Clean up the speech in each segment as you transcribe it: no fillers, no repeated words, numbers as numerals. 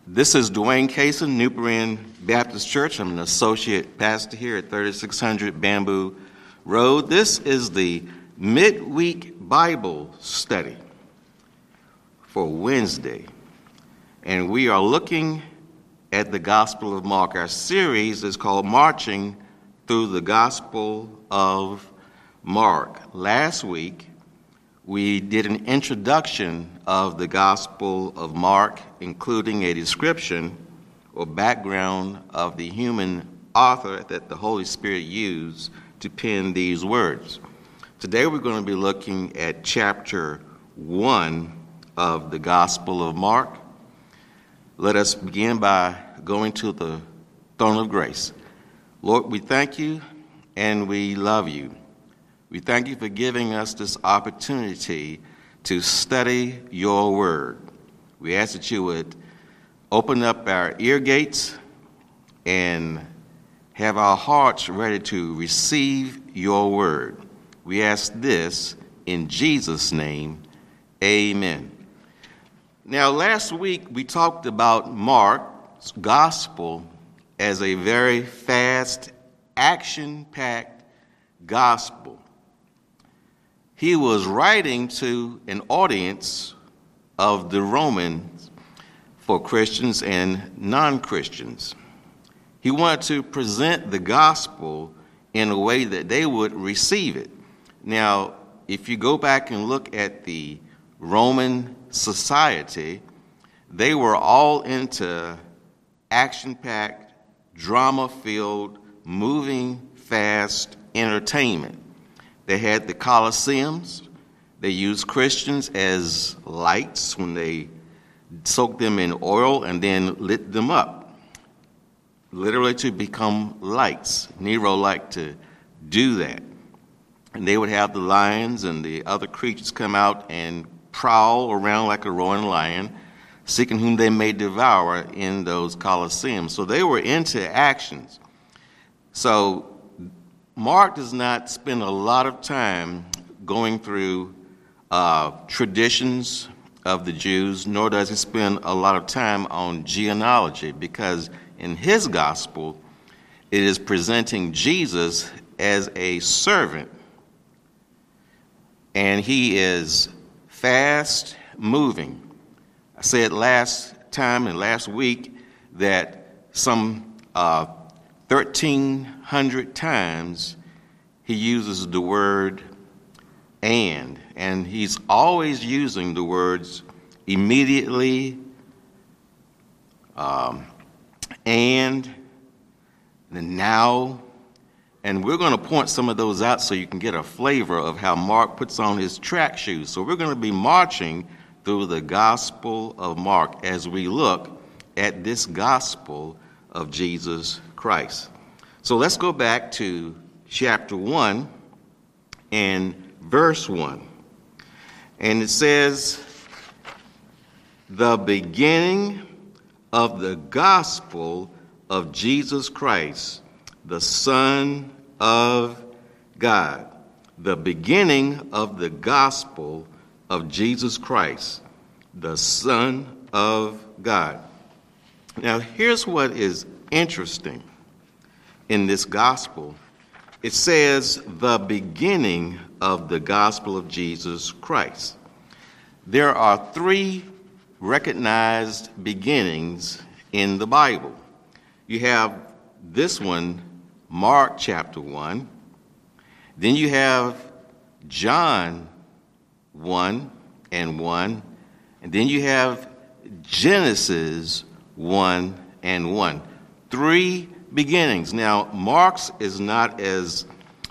This is Dwayne Kaysen, New Berean Baptist Church. I'm an associate pastor here at 3600 Bamboo Road. This is the midweek Bible study for Wednesday, and we are looking at the Gospel of Mark. Our series is called Marching Through the Gospel of Mark. Last week, we did an introduction of the Gospel of Mark, including a description or background of the human author that the Holy Spirit used to pen these words. Today we're going to be looking at chapter 1 of the Gospel of Mark. Let us begin by going to the throne of grace. Lord, we thank you and we love you. We thank you for giving us this opportunity to study your word. We ask that you would open up our ear gates and have our hearts ready to receive your word. We ask this in Jesus' name, amen. Now, last week we talked about Mark's gospel as a very fast, action-packed gospel. He was writing to an audience of the Romans for Christians and non-Christians. He wanted to present the gospel in a way that they would receive it. Now, if you go back and look at the Roman society, they were all into action-packed, drama-filled, moving, fast entertainment. They had the Colosseums. They used Christians as lights when they soaked them in oil and then lit them up, literally to become lights. Nero liked to do that. And they would have the lions and the other creatures come out and prowl around like a roaring lion, seeking whom they may devour in those Colosseums. So they were into actions. So Mark does not spend a lot of time going through traditions of the Jews, nor does he spend a lot of time on genealogy, because in his gospel, it is presenting Jesus as a servant, and he is fast moving. I said last time and last week that some 1,300 times he uses the word and he's always using the words immediately, and the now, and we're going to point some of those out so you can get a flavor of how Mark puts on his track shoes. So we're going to be marching through the Gospel of Mark as we look at this gospel of Jesus Christ. So let's go back to chapter 1 and verse 1. And it says, the beginning of the gospel of Jesus Christ, the Son of God. The beginning of the gospel of Jesus Christ, the Son of God. Now, here's what is interesting in this gospel. It says the beginning of the gospel of Jesus Christ. There are 3 recognized beginnings in the Bible. You have this one, Mark chapter 1. Then you have John 1 and 1. And then you have Genesis 1 and 1. 3 beginnings. Now, Mark's is not as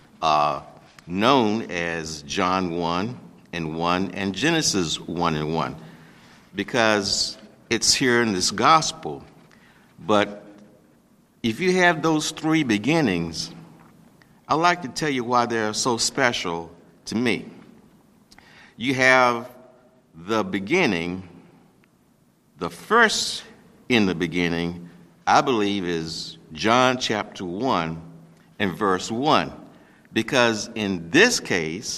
known as John 1 and 1 and Genesis 1 and 1 because it's here in this gospel. But if you have those 3 beginnings, I'd like to tell you why they're so special to me. You have the beginning, the first in the beginning, I believe, is John chapter 1 and verse 1. Because in this case,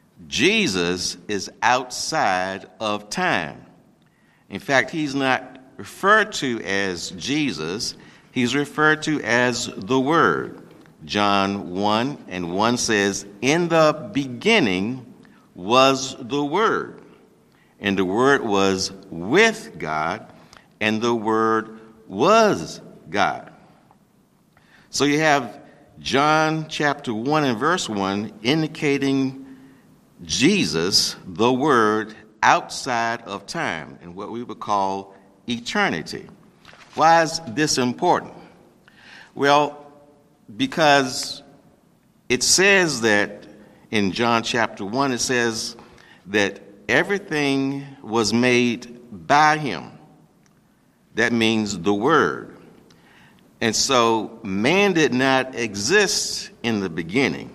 Jesus is outside of time. In fact, he's not referred to as Jesus, he's referred to as the Word. John 1:1 says, "In the beginning was the Word, and the Word was with God, and the Word was God." So you have John chapter 1 and verse 1 indicating Jesus, the Word, outside of time and what we would call eternity. Why is this important? Well, because it says that in John chapter 1, it says that everything was made by him. That means the Word. And so man did not exist in the beginning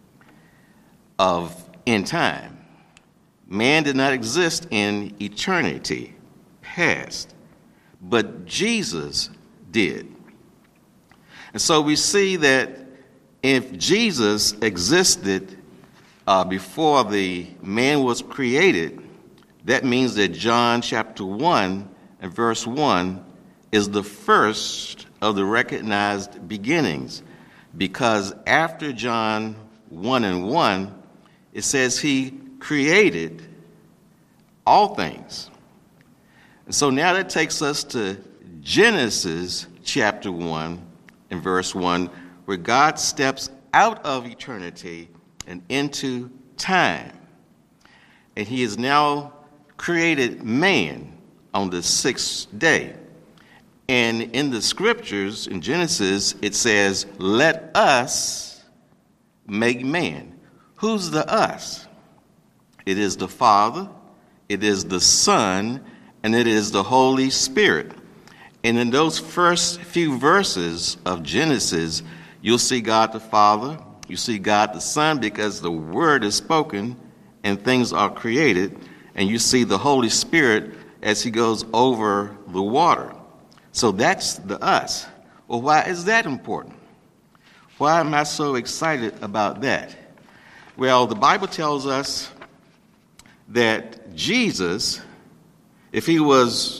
in time. Man did not exist in eternity past, but Jesus did. And so we see that if Jesus existed before the man was created, that means that John chapter 1 and verse 1 is the first of the recognized beginnings, because after John 1 and 1, it says he created all things. And so now that takes us to Genesis chapter 1 and verse 1, where God steps out of eternity and into time. And he has now created man on the sixth day. And in the scriptures, in Genesis, it says, "Let us make man." Who's the us? It is the Father, it is the Son, and it is the Holy Spirit. And in those first few verses of Genesis, you'll see God the Father, you see God the Son, because the Word is spoken and things are created, and you see the Holy Spirit as he goes over the water. So that's the us. Well, why is that important? Why am I so excited about that? Well, the Bible tells us that Jesus, if he was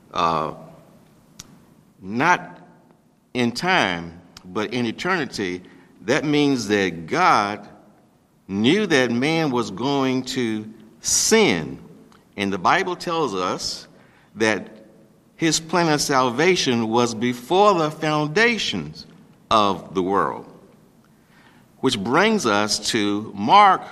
not in time, but in eternity, that means that God knew that man was going to sin. And the Bible tells us that his plan of salvation was before the foundations of the world. Which brings us to Mark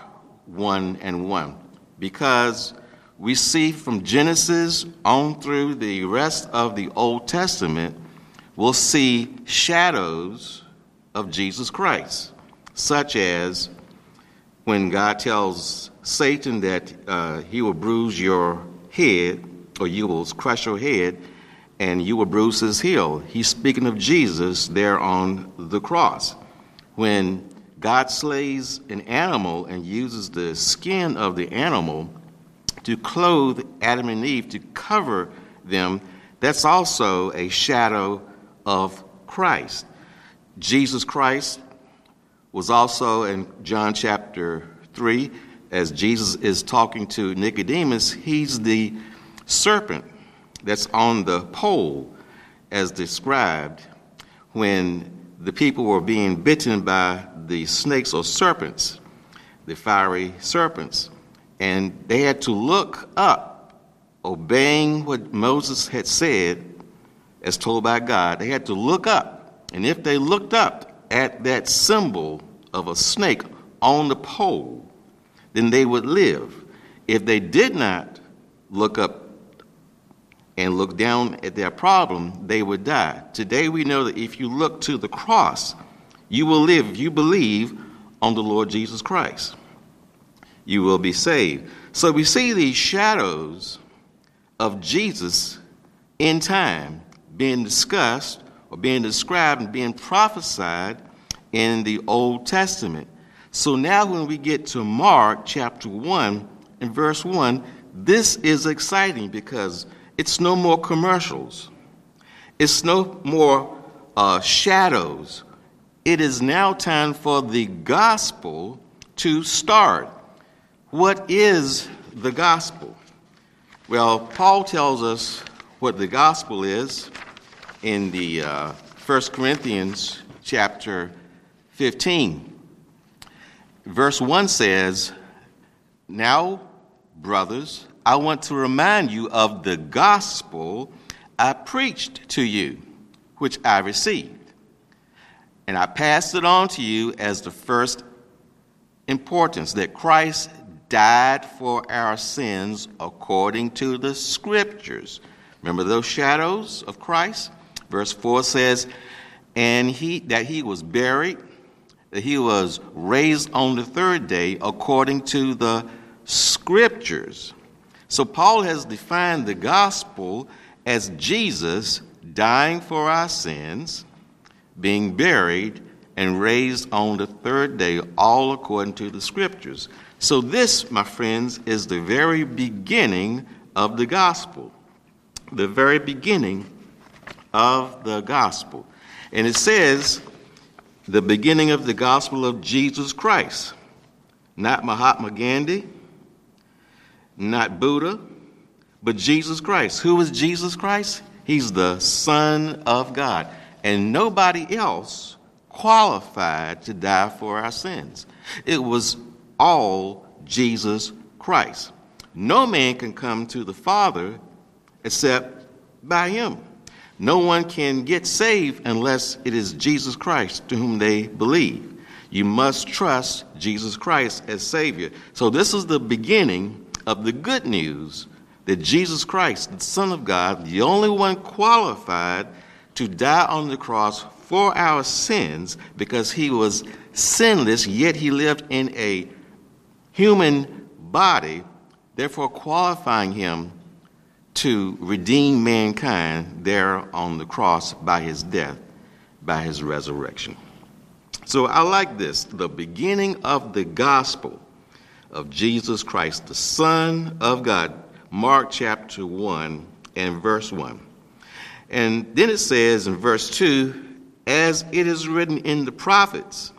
1 and 1, because we see from Genesis on through the rest of the Old Testament, we'll see shadows of Jesus Christ, such as when God tells Satan that he will bruise your head, or you will crush your head, and you will bruise his heel. He's speaking of Jesus there on the cross. When God slays an animal and uses the skin of the animal to clothe Adam and Eve, to cover them, that's also a shadow of Christ. Jesus Christ was also in John chapter 3, as Jesus is talking to Nicodemus, he's the serpent that's on the pole, as described when the people were being bitten by the snakes or serpents, the fiery serpents. And they had to look up, obeying what Moses had said, as told by God. They had to look up. And if they looked up at that symbol of a snake on the pole, then they would live. If they did not look up and look down at their problem, they would die. Today we know that if you look to the cross, you will live. If you believe on the Lord Jesus Christ, you will be saved. So we see these shadows of Jesus in time being discussed or being described and being prophesied in the Old Testament. So now when we get to Mark chapter 1 and verse 1, this is exciting because it's no more commercials. It's no more shadows. It is now time for the gospel to start. What is the gospel? Well, Paul tells us what the gospel is in the 1 Corinthians chapter 15. Verse 1 says, "Now, brothers, I want to remind you of the gospel I preached to you, which I received. And I passed it on to you as the first importance, that Christ died for our sins according to the Scriptures." Remember those shadows of Christ? Verse 4 says, "And that he was buried, that he was raised on the third day according to the Scriptures." So Paul has defined the gospel as Jesus dying for our sins, being buried, and raised on the third day, all according to the Scriptures. So this, my friends, is the very beginning of the gospel. The very beginning of the gospel. And it says, the beginning of the gospel of Jesus Christ. Not Mahatma Gandhi, not Buddha, but Jesus Christ. Who is Jesus Christ? He's the Son of God. And nobody else qualified to die for our sins. It was all Jesus Christ. No man can come to the Father except by him. No one can get saved unless it is Jesus Christ to whom they believe. You must trust Jesus Christ as Savior. So this is the beginning of the good news that Jesus Christ, the Son of God, the only one qualified to die on the cross for our sins, because he was sinless, yet he lived in a human body, therefore qualifying him to redeem mankind there on the cross by his death, by his resurrection. So I like this, the beginning of the gospel of Jesus Christ, the Son of God. Mark chapter 1 and verse 1. And then it says in verse 2, "As it is written in the prophets,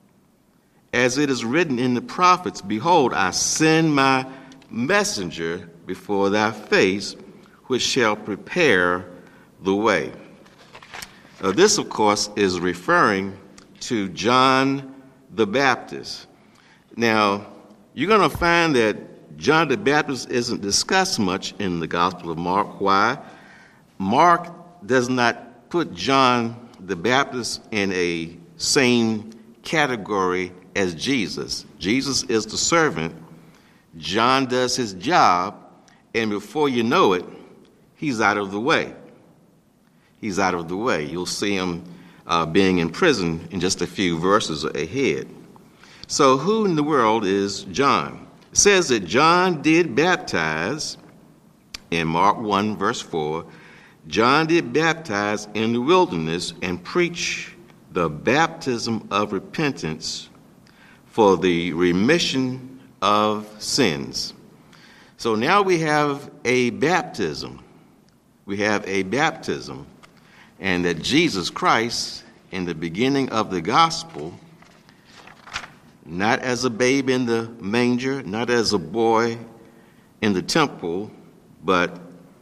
behold, I send my messenger before thy face, which shall prepare the way." This, of course, is referring to John the Baptist. Now, you're going to find that John the Baptist isn't discussed much in the Gospel of Mark. Why? Mark does not put John the Baptist in a same category as Jesus. Jesus is the servant. John does his job, and before you know it, he's out of the way. He's out of the way. You'll see him being in prison in just a few verses ahead. So who in the world is John? It says that John did baptize, in Mark 1, verse 4, John did baptize in the wilderness and preach the baptism of repentance for the remission of sins. So now we have a baptism. We have a baptism. And that Jesus Christ, in the beginning of the gospel, not as a babe in the manger, not as a boy in the temple, but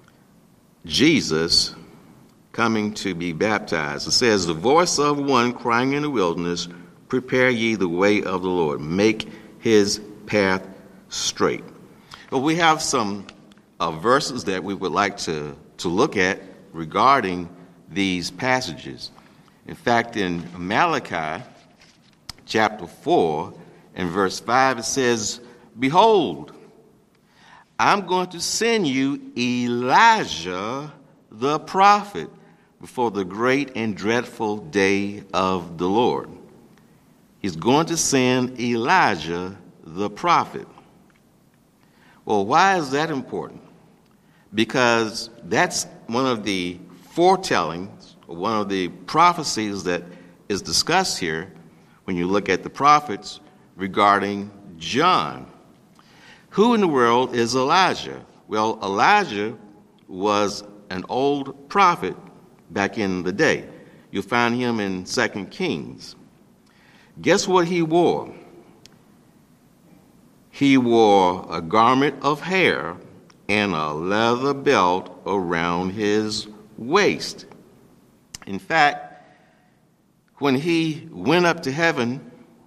Jesus coming to be baptized. It says, "The voice of one crying in the wilderness, prepare ye the way of the Lord, make his path straight." But we have some verses that we would like to look at regarding these passages. In fact, in Malachi chapter 4 and verse 5, it says, "Behold, I'm going to send you Elijah the prophet before the great and dreadful day of the Lord." He's going to send Elijah the prophet. Well, why is that important? Because that's one of the foretellings, one of the prophecies that is discussed here when you look at the prophets regarding John. Who in the world is Elijah? Well, Elijah was an old prophet back in the day. You'll find him in 2 Kings. Guess what he wore? He wore a garment of hair and a leather belt around his waist. In fact, when he went up to heaven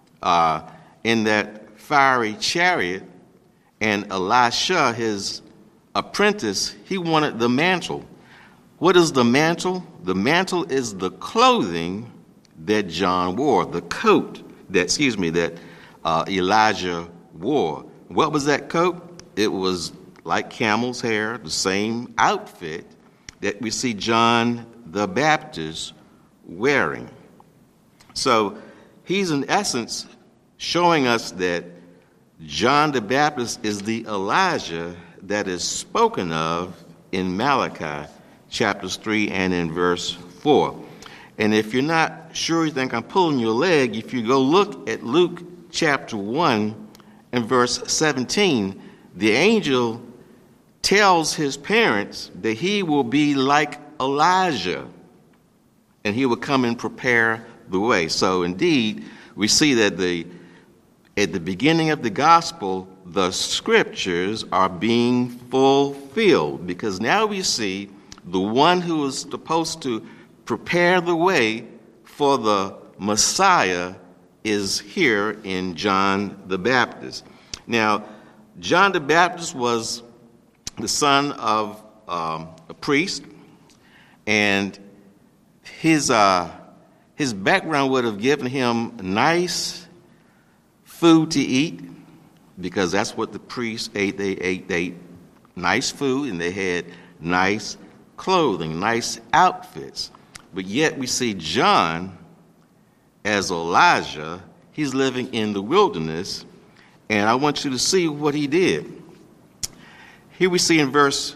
in that fiery chariot, and Elisha, his apprentice, he wanted the mantle. What is the mantle? The mantle is the clothing that John wore, the coat that Elijah wore. What was that coat? It was like camel's hair, the same outfit that we see John the Baptist wearing. So he's in essence showing us that John the Baptist is the Elijah that is spoken of in Malachi chapters 3 and in verse 4. And if you're not sure, you think I'm pulling your leg, if you go look at Luke chapter 1 and verse 17, the angel tells his parents that he will be like Elijah and he will come and prepare the way. So indeed, we see that at the beginning of the gospel, the scriptures are being fulfilled, because now we see the one who is supposed to prepare the way for the Messiah is here in John the Baptist. Now, John the Baptist was the son of a priest, and his background would have given him nice food to eat, because that's what the priests ate. They ate nice food, and they had nice clothing, nice outfits. But yet we see John as Elijah. He's living in the wilderness, and I want you to see what he did. Here we see in verse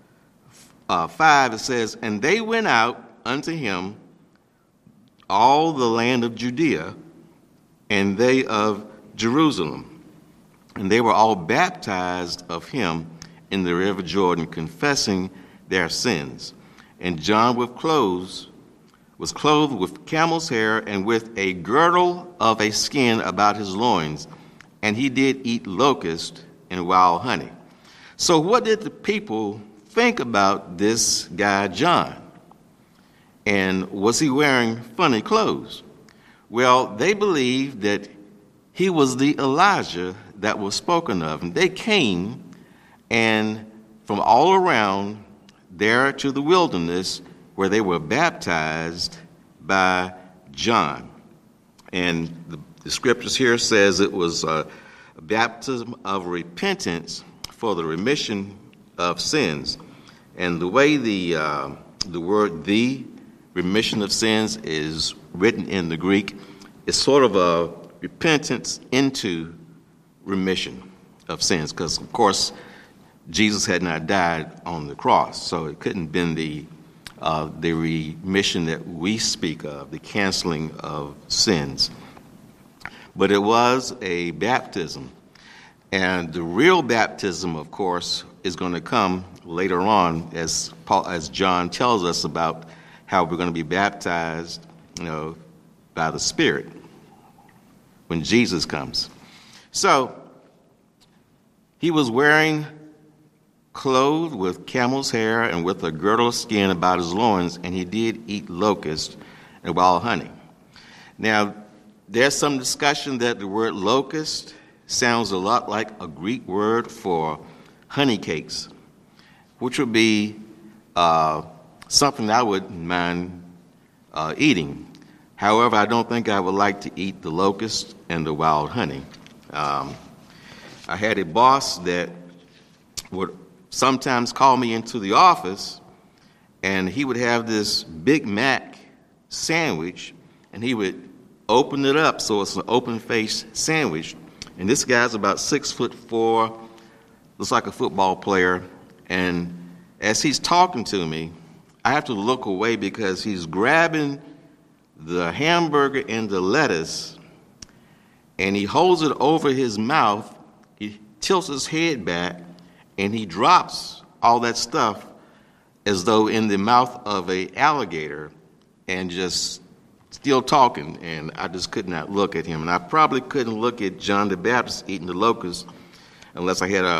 5, it says, "And they went out unto him all the land of Judea, and they of Jerusalem. And they were all baptized of him in the river Jordan, confessing their sins. And John was clothed with camel's hair and with a girdle of a skin about his loins. And he did eat locust and wild honey." So what did the people think about this guy, John? And was he wearing funny clothes? Well, they believed that he was the Elijah that was spoken of. And they came and from all around there to the wilderness where they were baptized by John. And the scriptures here says it was a baptism of repentance for the remission of sins. And the way the word "the" remission of sins is written in the Greek, it's sort of a repentance into remission of sins, because of course Jesus had not died on the cross, so it couldn't have been the remission that we speak of, the canceling of sins. But it was a baptism, and the real baptism, of course, is going to come later on, as John tells us about how we're going to be baptized, by the Spirit when Jesus comes. So he was clothed with camel's hair and with a girdle of skin about his loins, and he did eat locust and wild honey. Now, there's some discussion that the word locust sounds a lot like a Greek word for honey cakes, which would be something I wouldn't mind eating. However, I don't think I would like to eat the locust and the wild honey. I had a boss that would sometimes call me into the office, and he would have this Big Mac sandwich, and he would open it up so it's an open-faced sandwich. And this guy's about 6'4", looks like a football player. And as he's talking to me, I have to look away because he's grabbing the hamburger and the lettuce, and he holds it over his mouth. He tilts his head back, and he drops all that stuff as though in the mouth of an alligator, and just still talking. And I just could not look at him. And I probably couldn't look at John the Baptist eating the locust unless I had a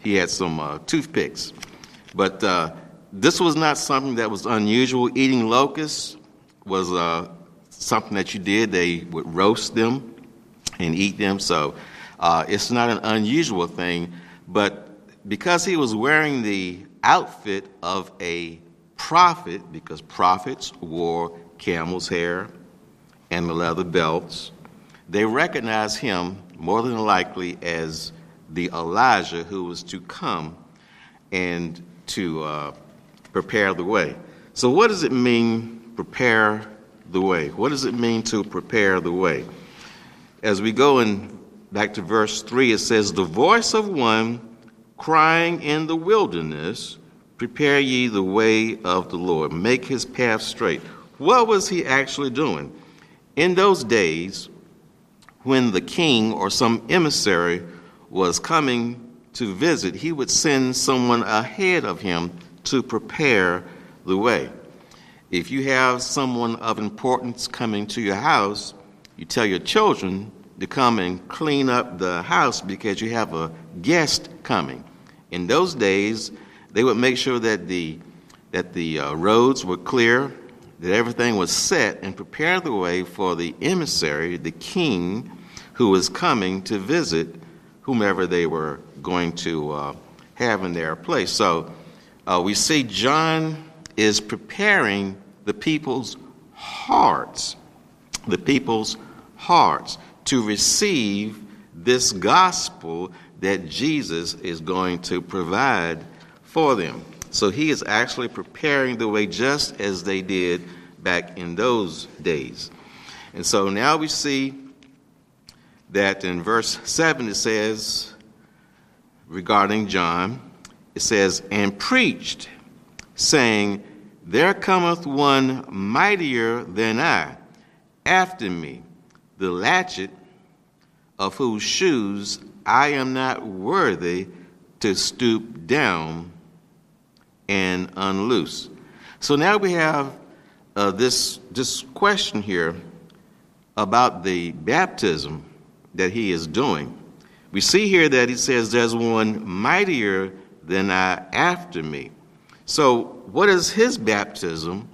he had some toothpicks. But this was not something that was unusual. Eating locusts was something that you did. They would roast them and eat them. So it's not an unusual thing. But because he was wearing the outfit of a prophet, because prophets wore camel's hair and the leather belts, they recognized him more than likely as the Elijah who was to come and to prepare the way. So what does it mean, prepare the way? What does it mean to prepare the way? As we go back to verse 3, it says, the voice of one crying in the wilderness, prepare ye the way of the Lord, make his path straight. What was he actually doing? In those days, when the king or some emissary was coming to visit, he would send someone ahead of him to prepare the way. If you have someone of importance coming to your house, you tell your children to come and clean up the house because you have a guest coming. In those days, they would make sure that the roads were clear, that everything was set, and prepare the way for the emissary, the king, who was coming to visit whomever they were going to have in their place. So we see John is preparing the people's hearts to receive this gospel that Jesus is going to provide for them. So he is actually preparing the way just as they did back in those days. And so now we see that in verse 7 it says, regarding John, it says, and preached, saying, there cometh one mightier than I, after me, the latchet of whose shoes I am not worthy to stoop down and unloose. So now we have this question here about the baptism that he is doing. We see here that he says there's one mightier than I after me. So what is his baptism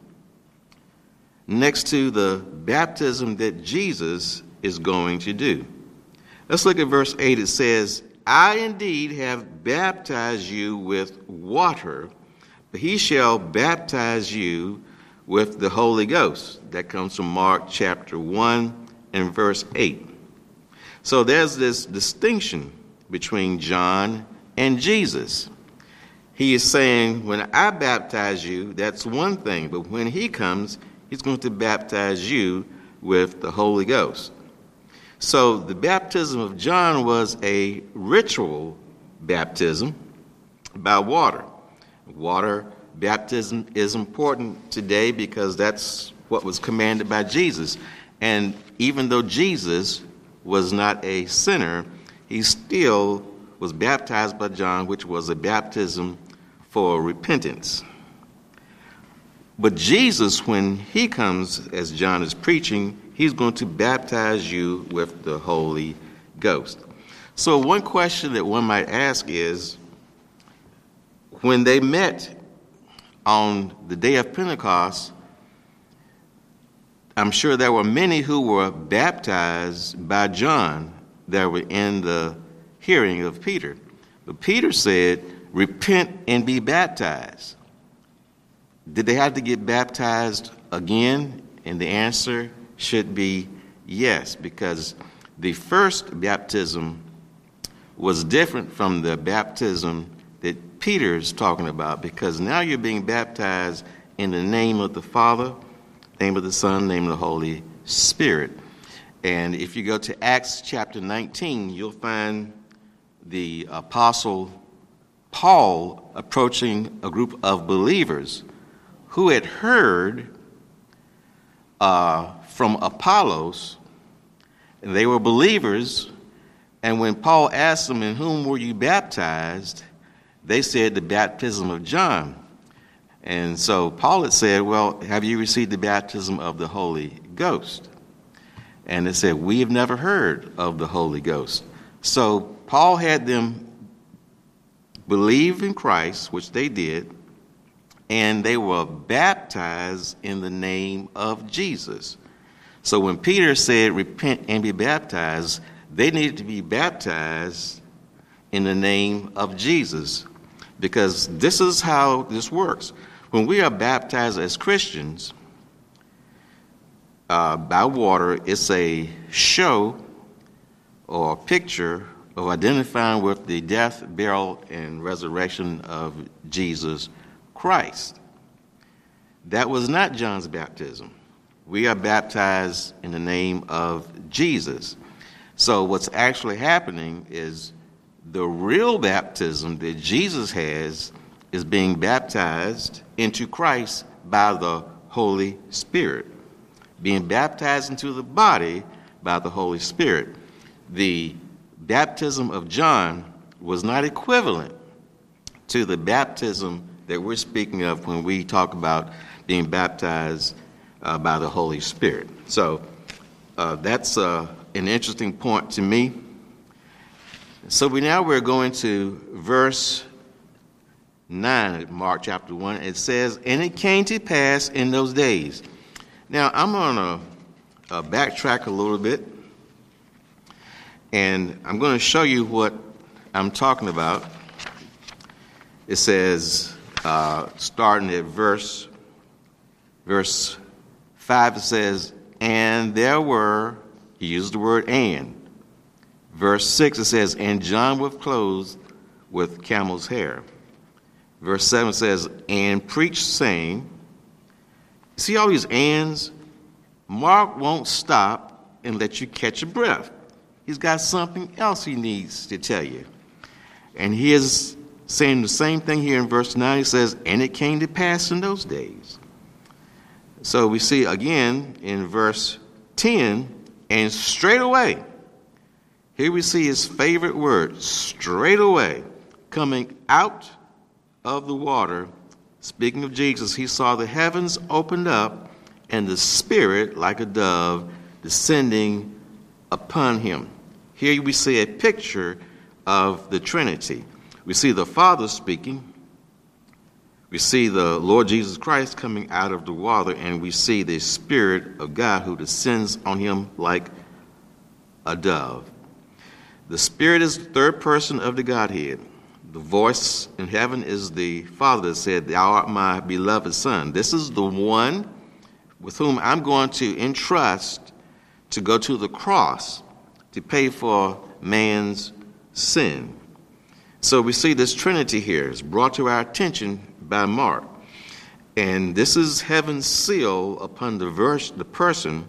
next to the baptism that Jesus is going to do? Let's look at verse 8. It says, I indeed have baptized you with water, but he shall baptize you with the Holy Ghost. That comes from Mark chapter 1 and verse 8. So there's this distinction between John and Jesus. He is saying, when I baptize you, that's one thing, but when he comes, he's going to baptize you with the Holy Ghost. So the baptism of John was a ritual baptism by water. Water baptism is important today because that's what was commanded by Jesus. And even though Jesus was not a sinner, he still was baptized by John, which was a baptism for repentance. But Jesus, when he comes, as John is preaching, he's going to baptize you with the Holy Ghost. So one question that one might ask is, when they met on the day of Pentecost, I'm sure there were many who were baptized by John that were in the hearing of Peter. But Peter said, repent and be baptized. Did they have to get baptized again? And the answer should be yes, because the first baptism was different from the baptism that Peter's talking about, because now you're being baptized in the name of the Father, name of the Son, name of the Holy Spirit. And if you go to Acts chapter 19, you'll find the Apostle Paul approaching a group of believers who had heard from Apollos, and they were believers. And when Paul asked them, in whom were you baptized? They said the baptism of John. And so Paul had said, well, have you received the baptism of the Holy Ghost? And they said, we have never heard of the Holy Ghost. So Paul had them believed in Christ, which they did, and they were baptized in the name of Jesus. So when Peter said, repent and be baptized, they needed to be baptized in the name of Jesus, because this is how this works. When we are baptized as Christians by water, it's a show or a picture of identifying with the death, burial, and resurrection of Jesus Christ. That was not John's baptism. We are baptized in the name of Jesus. So what's actually happening is the real baptism that Jesus has is being baptized into Christ by the Holy Spirit, being baptized into the body by the Holy Spirit. The baptism of John was not equivalent to the baptism that we're speaking of when we talk about being baptized by the Holy Spirit. So that's an interesting point to me. So we're going to verse 9 of Mark chapter 1. It says, and it came to pass in those days. Now, I'm going to backtrack a little bit, and I'm going to show you what I'm talking about. It says, starting at verse 5, it says, and there were, he used the word and. Verse 6, it says, and John was clothed with camel's hair. Verse 7 says, and preached, saying, see all these ands? Mark won't stop and let you catch your breath. He's got something else he needs to tell you. And he is saying the same thing here in verse 9. He says, and it came to pass in those days. So we see again in verse 10, and straightway. Here we see his favorite word, straightway, coming out of the water. Speaking of Jesus, he saw the heavens opened up and the Spirit like a dove descending upon him. Here we see a picture of the Trinity. We see the Father speaking. We see the Lord Jesus Christ coming out of the water, and we see the Spirit of God who descends on him like a dove. The Spirit is the third person of the Godhead. The voice in heaven is the Father that said, thou art my beloved Son. This is the one with whom I'm going to entrust to go to the cross to pay for man's sin. So we see this Trinity here is brought to our attention by Mark. And this is heaven's seal upon the person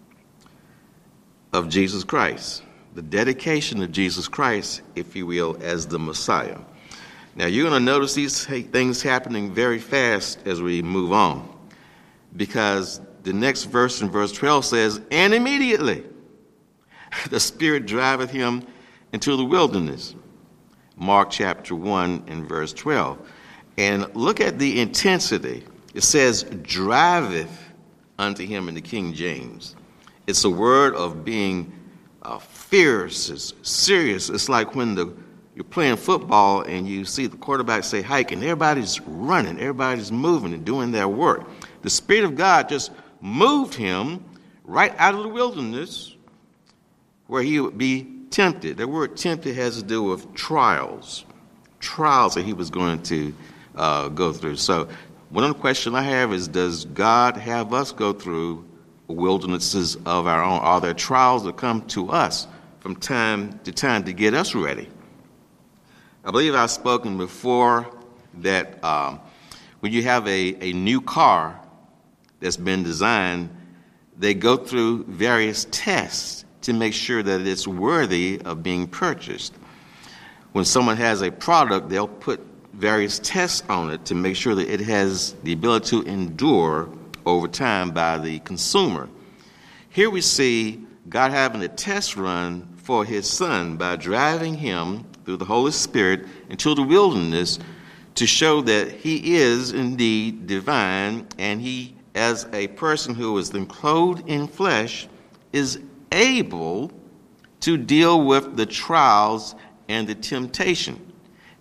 of Jesus Christ. The dedication of Jesus Christ, if you will, as the Messiah. Now, you're going to notice these things happening very fast as we move on, because the next verse in verse 12 says, and immediately the Spirit driveth him into the wilderness. Mark chapter 1 and verse 12. And look at the intensity. It says, driveth unto him in the King James. It's a word of being fierce, it's serious. It's like when you're playing football and you see the quarterback say hike, and everybody's running, everybody's moving and doing their work. The Spirit of God just moved him right out of the wilderness where he would be tempted. The word tempted has to do with trials that he was going to go through. So one of the questions I have is, does God have us go through wildernesses of our own? Are there trials that come to us from time to time to get us ready? I believe I've spoken before that when you have a new car that's been designed, they go through various tests to make sure that it's worthy of being purchased. When someone has a product, they'll put various tests on it to make sure that it has the ability to endure over time by the consumer. Here we see God having a test run for his Son by driving him through the Holy Spirit into the wilderness to show that he is indeed divine, and he, as a person who is then clothed in flesh, is able to deal with the trials and the temptation.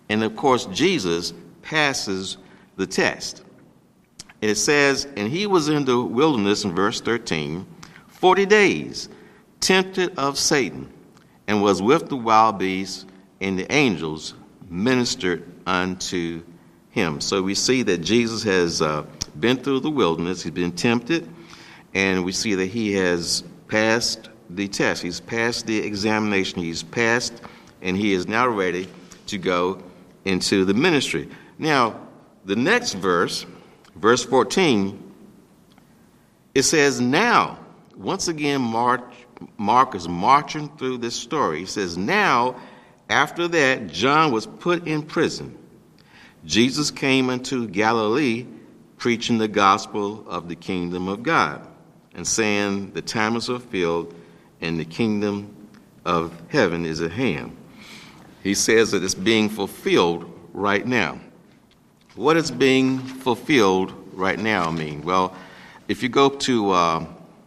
And of course, Jesus passes the test. It says, and he was in the wilderness in verse 13, 40 days, tempted of Satan, and was with the wild beasts, and the angels ministered unto him. So we see that Jesus has been through the wilderness. He's been tempted, and we see that he has passed the test. He's passed the examination. He's passed, and he is now ready to go into the ministry. Now, the next verse, verse 14, it says, now, once again, Mark is marching through this story. He says, now, after that, John was put in prison. Jesus came into Galilee, preaching the gospel of the kingdom of God, and saying, the time is fulfilled, and the kingdom of heaven is at hand. He says that it's being fulfilled right now. What does being fulfilled right now mean? Well, if you go to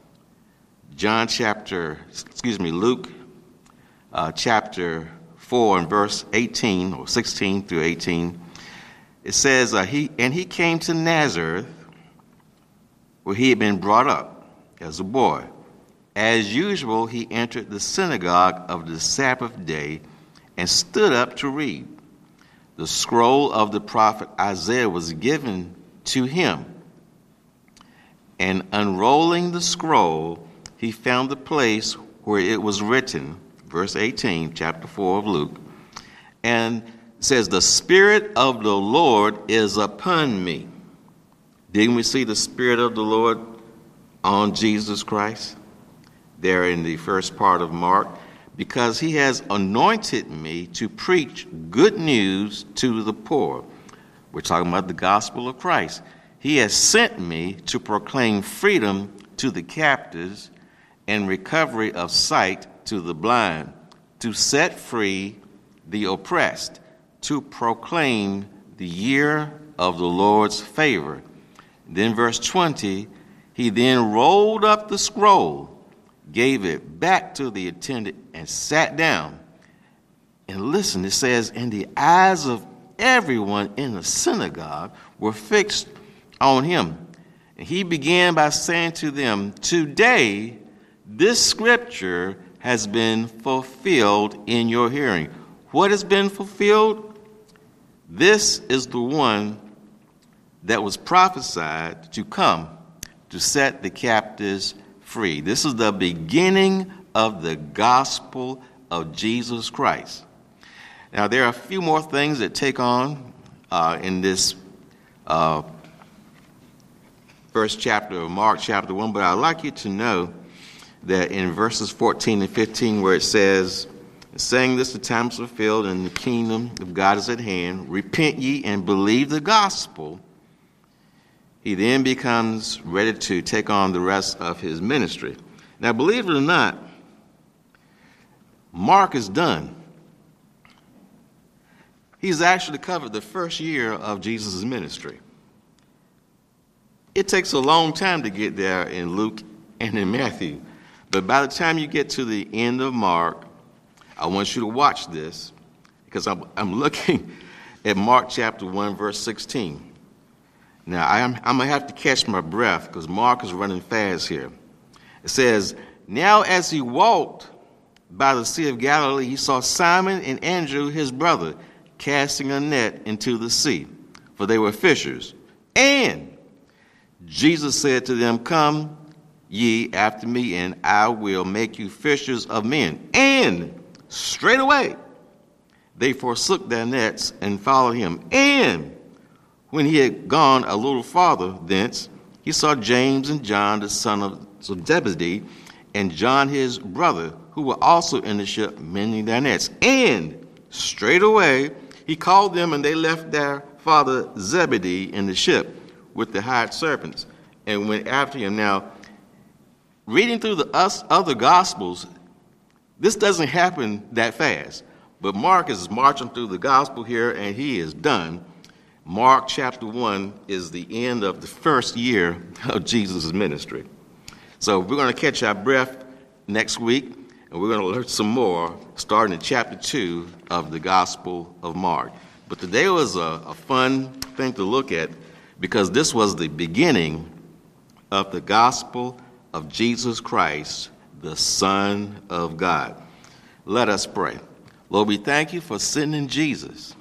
Luke chapter 4 and verse 18 or 16 through 18, it says, he came to Nazareth, where he had been brought up as a boy. As usual, he entered the synagogue of the Sabbath day and stood up to read. The scroll of the prophet Isaiah was given to him. And unrolling the scroll, he found the place where it was written, verse 18, chapter 4 of Luke, and it says, the Spirit of the Lord is upon me. Didn't we see the Spirit of the Lord on Jesus Christ there in the first part of Mark? Because he has anointed me to preach good news to the poor. We're talking about the gospel of Christ. He has sent me to proclaim freedom to the captives and recovery of sight to the blind, to set free the oppressed, to proclaim the year of the Lord's favor. Then verse 20, he then rolled up the scroll, gave it back to the attendant, and sat down. And listen, it says, and the eyes of everyone in the synagogue were fixed on him. And he began by saying to them, today this scripture has been fulfilled in your hearing. What has been fulfilled? This is the one that was prophesied to come to set the captives free. This is the beginning of the gospel of Jesus Christ. Now, there are a few more things that take on in this first chapter of Mark, chapter 1, but I'd like you to know that in verses 14 and 15, where it says, saying this, the time is fulfilled, and the kingdom of God is at hand. Repent ye and believe the gospel. He then becomes ready to take on the rest of his ministry. Now, believe it or not, Mark is done. He's actually covered the first year of Jesus' ministry. It takes a long time to get there in Luke and in Matthew. But by the time you get to the end of Mark, I want you to watch this, because I'm looking at Mark chapter 1, verse 16. Now, I'm going to have to catch my breath because Mark is running fast here. It says, now as he walked by the Sea of Galilee, he saw Simon and Andrew, his brother, casting a net into the sea, for they were fishers. And Jesus said to them, come ye after me, and I will make you fishers of men. And straightway they forsook their nets and followed him. And when he had gone a little farther thence, he saw James and John, the son of Zebedee, and John his brother, who were also in the ship mending their nets. And straightway he called them, and they left their father Zebedee in the ship with the hired servants, and went after him. Now, reading through the other Gospels, this doesn't happen that fast. But Mark is marching through the Gospel here, and he is done. Mark chapter 1 is the end of the first year of Jesus' ministry. So we're going to catch our breath next week, and we're going to learn some more, starting in chapter 2 of the Gospel of Mark. But today was a fun thing to look at because this was the beginning of the gospel of Jesus Christ, the Son of God. Let us pray. Lord, we thank you for sending Jesus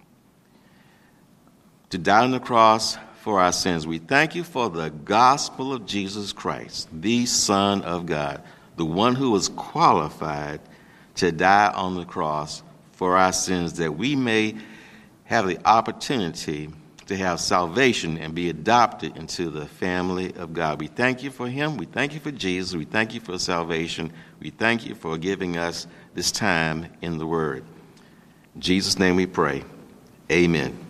to die on the cross for our sins. We thank you for the gospel of Jesus Christ, the Son of God, the one who was qualified to die on the cross for our sins, that we may have the opportunity to have salvation and be adopted into the family of God. We thank you for him. We thank you for Jesus. We thank you for salvation. We thank you for giving us this time in the Word. In Jesus' name we pray. Amen.